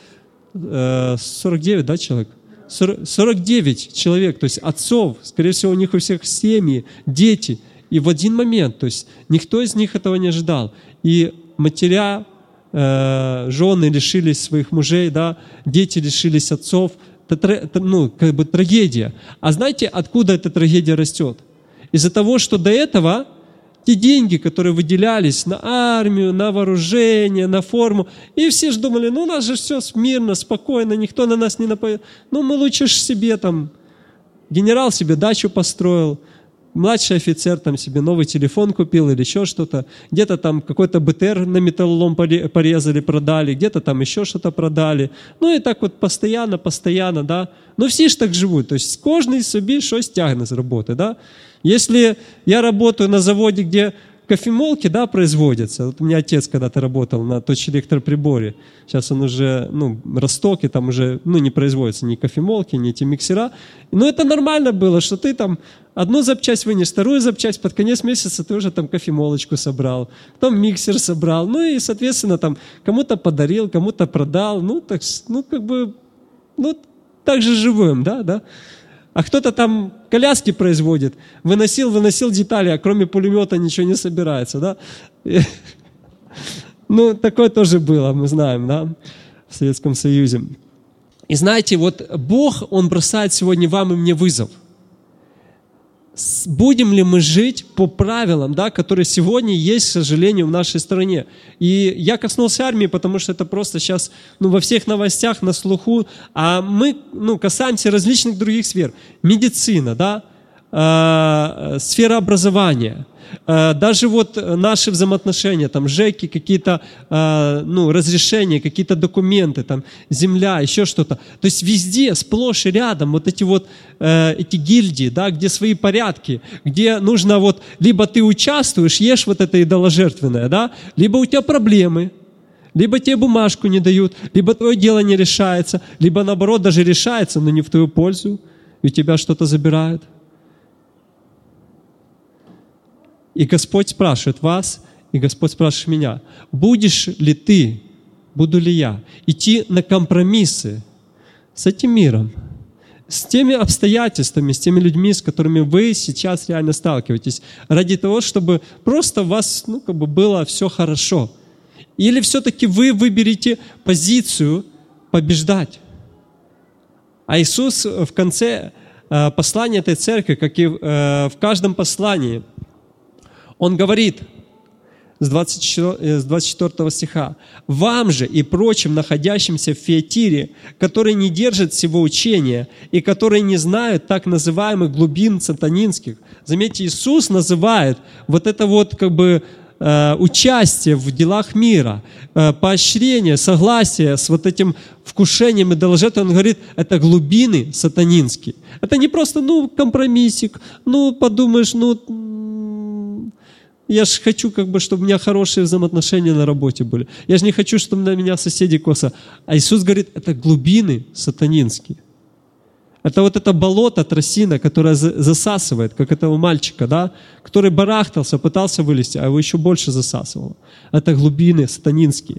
49, да, человек? 49 человек, то есть отцов, скорее всего, у них у всех семьи, дети. И в один момент, то есть никто из них этого не ожидал. И матеря, жены лишились своих мужей, да, дети лишились отцов. Это, трагедия. А знаете, откуда эта трагедия растет? Из-за того, что до этого те деньги, которые выделялись на армию, на вооружение, на форму. И все же думали, ну у нас же все мирно, спокойно, никто на нас не нападет. Ну мы лучше ж себе там, генерал себе дачу построил, младший офицер там себе новый телефон купил или еще что-то. Где-то там какой-то БТР на металлолом порезали, продали, где-то там еще что-то продали. Ну и так вот постоянно, да. Но все ж так живут. То есть кожний собі щось тягне з роботи, да. Если я работаю на заводе, где кофемолки, да, производятся. Вот у меня отец когда-то работал на точэлектроприборе. Сейчас он уже, Росток, и там уже, не производятся ни кофемолки, ни эти миксера. Но это нормально было, что ты там одну запчасть вынес, вторую запчасть, под конец месяца ты уже там кофемолочку собрал, потом миксер собрал, и, соответственно, там кому-то подарил, кому-то продал, так же живем, да. А кто-то там коляски производит, выносил детали, а кроме пулемета ничего не собирается, да? Такое тоже было, мы знаем, да, в Советском Союзе. И знаете, вот Бог, Он бросает сегодня вам и мне вызов. Будем ли мы жить по правилам, да, которые сегодня есть, к сожалению, в нашей стране? И я коснулся армии, потому что это просто сейчас во всех новостях, на слуху, а мы касаемся различных других сфер. Медицина, да, сфера образования, даже вот наши взаимоотношения, там, ЖЭКи, какие-то, разрешения, какие-то документы, там, земля, еще что-то. То есть везде, сплошь и рядом вот эти гильдии, да, где свои порядки, где нужно вот, либо ты участвуешь, ешь вот это идоложертвенное, да, либо у тебя проблемы, либо тебе бумажку не дают, либо твое дело не решается, либо наоборот даже решается, но не в твою пользу, и у тебя что-то забирают. И Господь спрашивает вас, и Господь спрашивает меня, будешь ли ты, буду ли я идти на компромиссы с этим миром, с теми обстоятельствами, с теми людьми, с которыми вы сейчас реально сталкиваетесь, ради того, чтобы просто у вас было все хорошо. Или все-таки вы выберете позицию побеждать. А Иисус в конце послания этой церкви, как и в каждом послании, Он говорит с 24 стиха, «Вам же и прочим, находящимся в Фиатире, которые не держат всего учения и которые не знают так называемых глубин сатанинских». Заметьте, Иисус называет вот это вот участие в делах мира, поощрение, согласие с вот этим вкушением идоложертвы, Он говорит, это глубины сатанинские. Это не просто, компромиссик, подумаешь, я же хочу, чтобы у меня хорошие взаимоотношения на работе были. Я же не хочу, чтобы на меня соседи косо. А Иисус говорит, это глубины сатанинские. Это вот это болото, трясина, которая засасывает, как этого мальчика, да, который барахтался, пытался вылезти, а его еще больше засасывало. Это глубины сатанинские.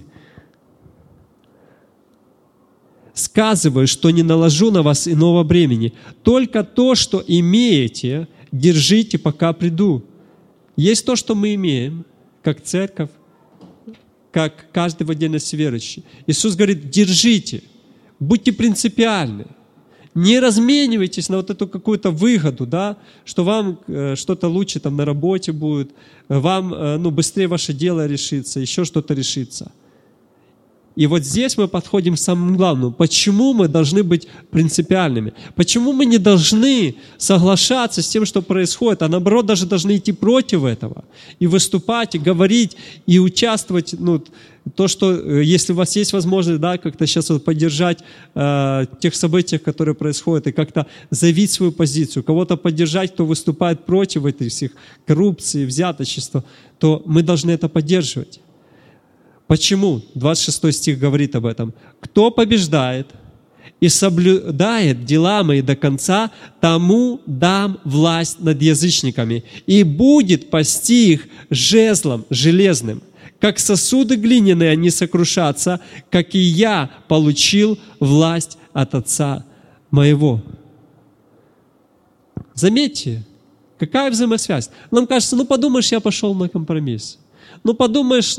«Сказываю, что не наложу на вас иного бремени. Только то, что имеете, держите, пока приду». Есть то, что мы имеем, как церковь, как каждый в отдельности верующий. Иисус говорит, держите, будьте принципиальны. Не разменивайтесь на вот эту какую-то выгоду, да, что вам что-то лучше там на работе будет, вам быстрее ваше дело решится, еще что-то решится. И вот здесь мы подходим к самому главному. Почему мы должны быть принципиальными? Почему мы не должны соглашаться с тем, что происходит, а наоборот даже должны идти против этого и выступать, и говорить, и участвовать, то, что, если у вас есть возможность, да, как-то сейчас поддержать тех событиях, которые происходят, и как-то заявить свою позицию, кого-то поддержать, кто выступает против этих всех коррупции, взяточества, то мы должны это поддерживать. Почему? 26 стих говорит об этом. «Кто побеждает и соблюдает дела мои до конца, тому дам власть над язычниками, и будет пасти их жезлом железным. Как сосуды глиняные они сокрушатся, как и я получил власть от Отца моего». Заметьте, какая взаимосвязь. Нам кажется, подумаешь, я пошел на компромисс. Подумаешь,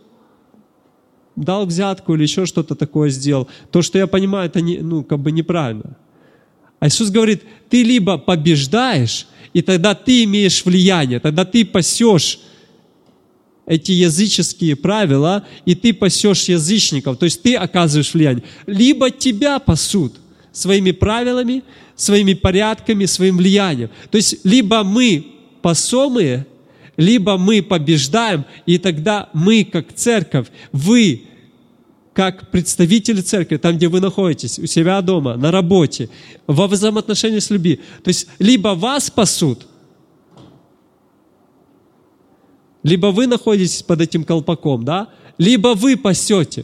дал взятку или еще что-то такое сделал. То, что я понимаю, это неправильно. А Иисус говорит, ты либо побеждаешь, и тогда ты имеешь влияние, тогда ты пасешь эти языческие правила, и ты пасешь язычников, то есть ты оказываешь влияние, либо тебя пасут своими правилами, своими порядками, своим влиянием. То есть либо мы пасомые, либо мы побеждаем, и тогда мы, как церковь, вы, как представители церкви, там, где вы находитесь, у себя дома, на работе, во взаимоотношениях с людьми, то есть либо вас пасут, либо вы находитесь под этим колпаком, да? Либо вы пасете.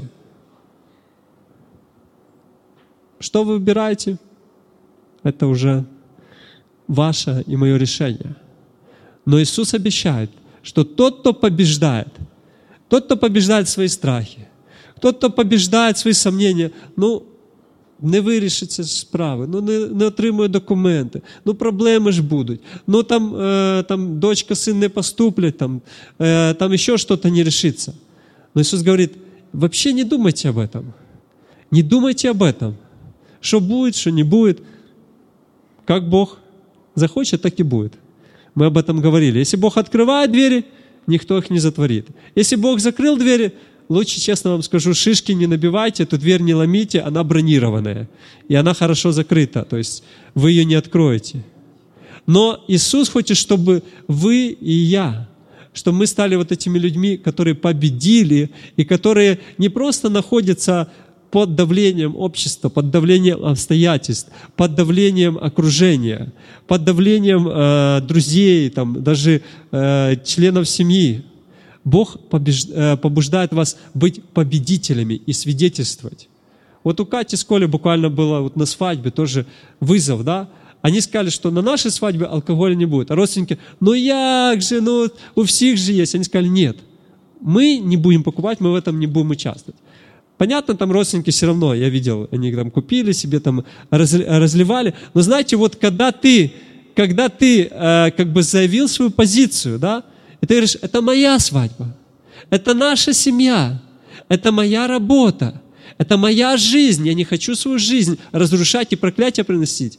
Что вы выбираете? Это уже ваше и мое решение. Но Иисус обещает, что тот, кто побеждает свои страхи, тот, кто побеждає свої сумніння, не вирішиться справи, не отримує документи, проблеми ж будуть, там дочка, сын не поступлять, там еще что-то не решится. Но Иисус говорит, вообще не думайте об этом. Не думайте об этом. Что будет, что не будет. Как Бог захочет, так и будет. Мы об этом говорили. Если Бог открывает двери, никто их не затворит. Если Бог закрыл двери, лучше, честно вам скажу, шишки не набивайте, эту дверь не ломите, она бронированная. И она хорошо закрыта, то есть вы ее не откроете. Но Иисус хочет, чтобы вы и я, чтобы мы стали вот этими людьми, которые победили, и которые не просто находятся под давлением общества, под давлением обстоятельств, под давлением окружения, под давлением друзей, даже членов семьи. Бог побуждает вас быть победителями и свидетельствовать. Вот у Кати с Колей буквально было на свадьбе тоже вызов, да? Они сказали, что на нашей свадьбе алкоголя не будет. А родственники, як же, у всех же есть. Они сказали, нет, мы не будем покупать, мы в этом не будем участвовать. Понятно, там родственники все равно, я видел, они там купили себе, там разливали. Но знаете, вот когда ты как бы заявил свою позицию, да, и ты говоришь, это моя свадьба, это наша семья, это моя работа, это моя жизнь, я не хочу свою жизнь разрушать и проклятие приносить.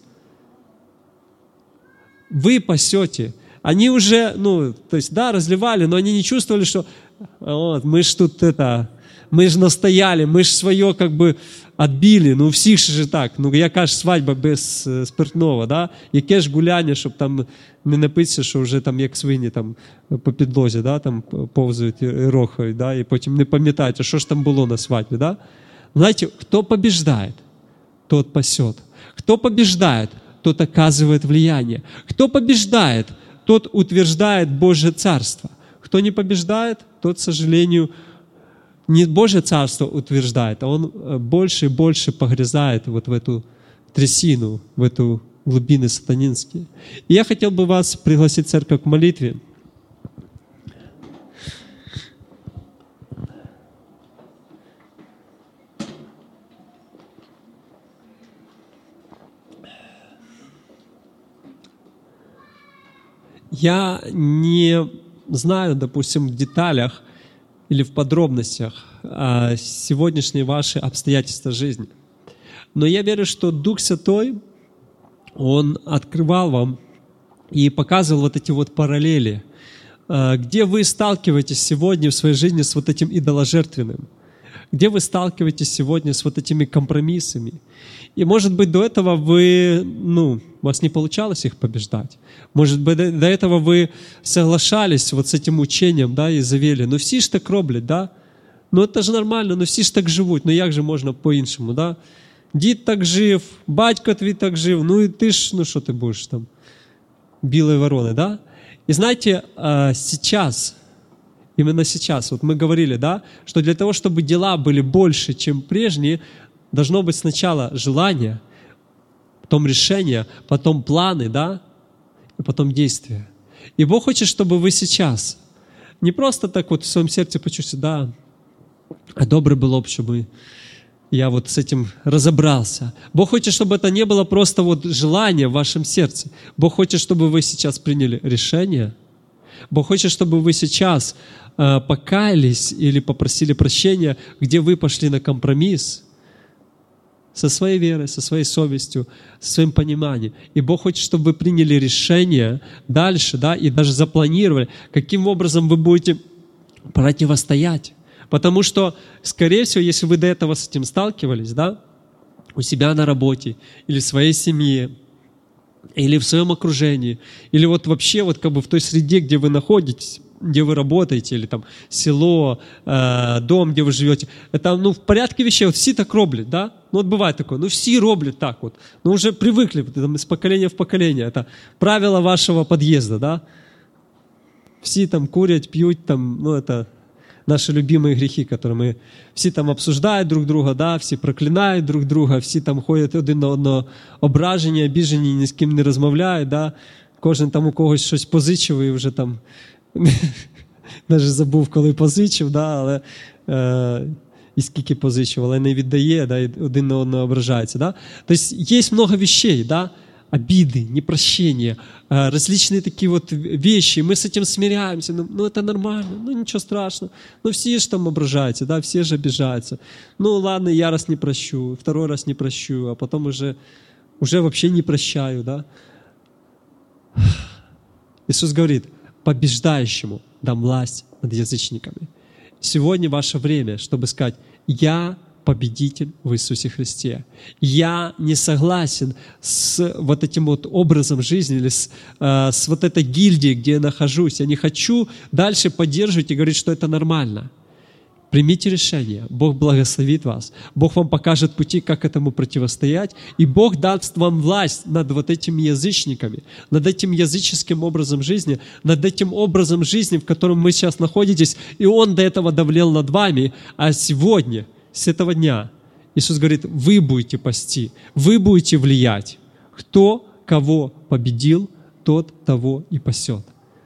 Вы пасете. Они уже, разливали, но они не чувствовали, что мы ж тут мы ж настояли, мы ж свое как бы отбили, у всіх же так, яка ж свадьба без спиртного, да? Яке ж гуляння, щоб там не напитися, що вже там як свині там по підлозі, да? Там повзають і рохають, да? І потім не пам'ятають, а що ж там було на свадьбі, да? Знаете, кто побеждает, тот пасет. Кто побеждает, тот оказывает влияние. Кто побеждает, тот утверждает Божье Царство. Кто не побеждает, тот, к сожалению, не Божье Царство утверждает, а он больше и больше погрязает вот в эту трясину, в эту глубины сатанинские. И я хотел бы вас пригласить в церковь к молитве. Я не знаю, допустим, в деталях или в подробностях сегодняшние ваши обстоятельства жизни. Но я верю, что Дух Святой, Он открывал вам и показывал вот эти вот параллели, где вы сталкиваетесь сегодня в своей жизни с вот этим идоложертвенным, где вы сталкиваетесь сегодня с вот этими компромиссами. И, может быть, до этого у вас не получалось их побеждать. Может быть, до этого вы соглашались вот с этим учением, да, Єзавелі. Всі ж так роблять, да? Это ж нормально, всі ж так живуть. Як же можна по-іншому, да? Дід так жив, батько твій так жив, і ти ж, що ти будеш там, білої ворони, да? И знаете, сейчас, именно сейчас, вот мы говорили, да, что для того, чтобы дела были больше, чем прежние, должно быть сначала желание, потом решение, потом планы, да, и потом действия. И Бог хочет, чтобы вы сейчас не просто так вот в своем сердце почувствовали, да, а добре было бы, чтобы я вот с этим разобрался. Бог хочет, чтобы это не было просто вот желание в вашем сердце. Бог хочет, чтобы вы сейчас приняли решение. Бог хочет, чтобы вы сейчас покаялись или попросили прощения, где вы пошли на компромисс со своей верой, со своей совестью, со своим пониманием. И Бог хочет, чтобы вы приняли решение дальше, да, и даже запланировали, каким образом вы будете противостоять. Потому что, скорее всего, если вы до этого с этим сталкивались, да, у себя на работе или в своей семье, или в своем окружении, или вот вообще вот как бы в той среде, где вы находитесь, где вы работаете, или там село, дом, где вы живете, это в порядке вещей, вот все так роблять, да? Вот бывает такое, все роблять так вот, уже привыкли там, из поколения в поколение, это правило вашего подъезда, да? Все там курят, пьют, там, это наши любимые грехи, которые мы, все там обсуждають друг друга, да? Всі проклинають друг друга, всі там ходять один на одного ображені, обіжені, ні з ким не розмовляють, да? Кожен там у когось щось позичив і вже там навіть забув, коли позичив, да? Але і скільки позичив, але не віддає, да? І один на одного ображається. Да? Тобто є много вещей, да? Обиды, непрощения, различные такие вот вещи, мы с этим смиряемся, это нормально, ничего страшного, все же там ображаются, да, все же обижаются, ладно, я раз не прощу, второй раз не прощу, а потом уже вообще не прощаю, да. Иисус говорит, побеждающему дам власть над язычниками. Сегодня ваше время, чтобы сказать, я победитель в Иисусе Христе. Я не согласен с вот этим вот образом жизни или с вот этой гильдией, где я нахожусь. Я не хочу дальше поддерживать и говорить, что это нормально. Примите решение. Бог благословит вас. Бог вам покажет пути, как этому противостоять. И Бог даст вам власть над вот этими язычниками, над этим языческим образом жизни, над этим образом жизни, в котором вы сейчас находитесь. И Он до этого давлел над вами, а сегодня, с этого дня, Иисус говорит, вы будете пасти, вы будете влиять. Кто кого победил, тот того и пасет.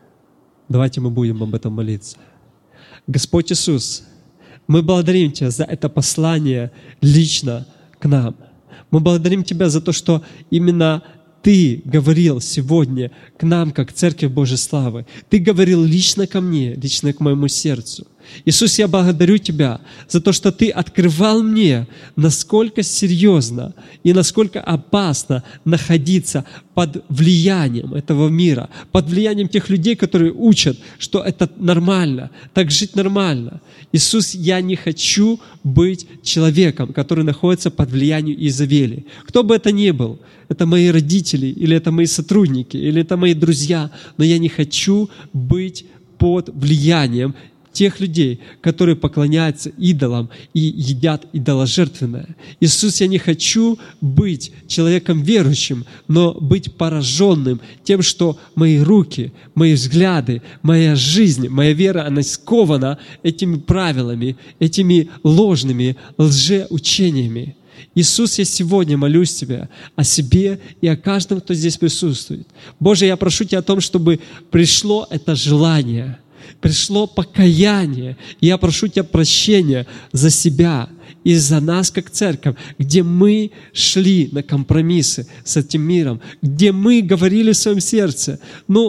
Давайте мы будем об этом молиться. Господь Иисус, мы благодарим Тебя за это послание лично к нам. Мы благодарим Тебя за то, что именно Ты говорил сегодня к нам, как Церковь Божьей Славы. Ты говорил лично ко мне, лично к моему сердцу. Иисус, я благодарю Тебя за то, что Ты открывал мне, насколько серьезно и насколько опасно находиться под влиянием этого мира, под влиянием тех людей, которые учат, что это нормально, так жить нормально. Иисус, я не хочу быть человеком, который находится под влиянием Иезавели. Кто бы это ни был, это мои родители, или это мои сотрудники, или это мои друзья, но я не хочу быть под влиянием тех людей, которые поклоняются идолам и едят идоложертвенное. Иисус, я не хочу быть человеком верующим, но быть пораженным тем, что мои руки, мои взгляды, моя жизнь, моя вера, она скована этими правилами, этими ложными лжеучениями. Иисус, я сегодня молюсь Тебя о себе и о каждом, кто здесь присутствует. Боже, я прошу Тебя о том, чтобы пришло это желание, пришло покаяние. Я прошу Тебя прощения за себя и за нас, как церковь, где мы шли на компромиссы с этим миром, где мы говорили в своем сердце,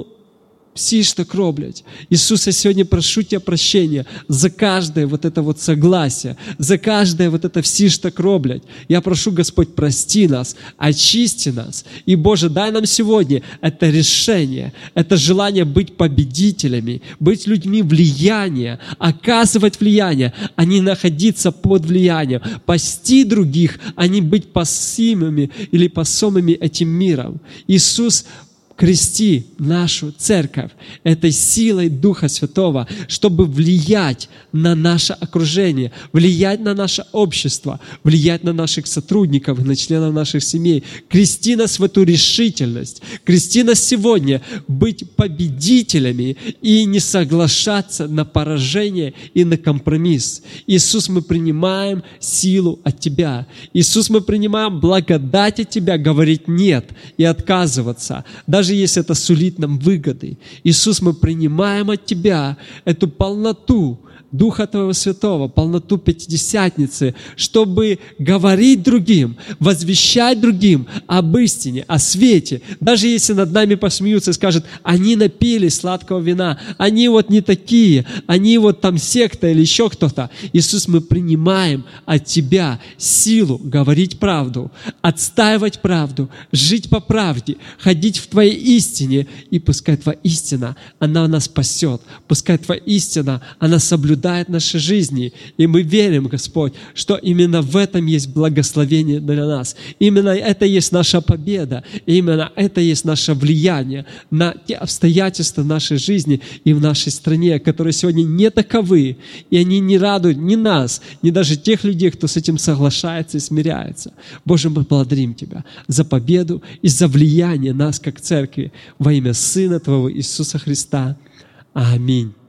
всі ж так роблять. Иисус, я сегодня прошу Тебя прощения за каждое вот это вот согласие, за каждое вот это всі ж так роблять. Я прошу, Господь, прости нас, очисти нас. И, Боже, дай нам сегодня это решение, это желание быть победителями, быть людьми влияния, оказывать влияние, а не находиться под влиянием, пасти других, а не быть пасимыми или пасомыми этим миром. Иисус, крести нашу церковь этой силой Духа Святого, чтобы влиять на наше окружение, влиять на наше общество, влиять на наших сотрудников, на членов наших семей. Крести нас в эту решительность. Крести нас сегодня быть победителями и не соглашаться на поражение и на компромисс. Иисус, мы принимаем силу от Тебя. Иисус, мы принимаем благодать от Тебя говорить «нет» и отказываться. Даже если это сулит нам выгоды. Иисус, мы принимаем от Тебя эту полноту Духа Твоего Святого, полноту Пятидесятницы, чтобы говорить другим, возвещать другим об истине, о свете. Даже если над нами посмеются и скажут, они напились сладкого вина, они вот не такие, они вот там секта или еще кто-то. Иисус, мы принимаем от Тебя силу говорить правду, отстаивать правду, жить по правде, ходить в Твоей истине, и пускай Твоя истина, она нас спасет. Пускай Твоя истина, она соблюдает наши жизни. И мы верим, Господь, что именно в этом есть благословение для нас. Именно это есть наша победа. И именно это есть наше влияние на те обстоятельства нашей жизни и в нашей стране, которые сегодня не таковы. И они не радуют ни нас, ни даже тех людей, кто с этим соглашается и смиряется. Боже, мы благодарим Тебя за победу и за влияние нас, как церкви, во имя Сына Твоего Иисуса Христа. Аминь.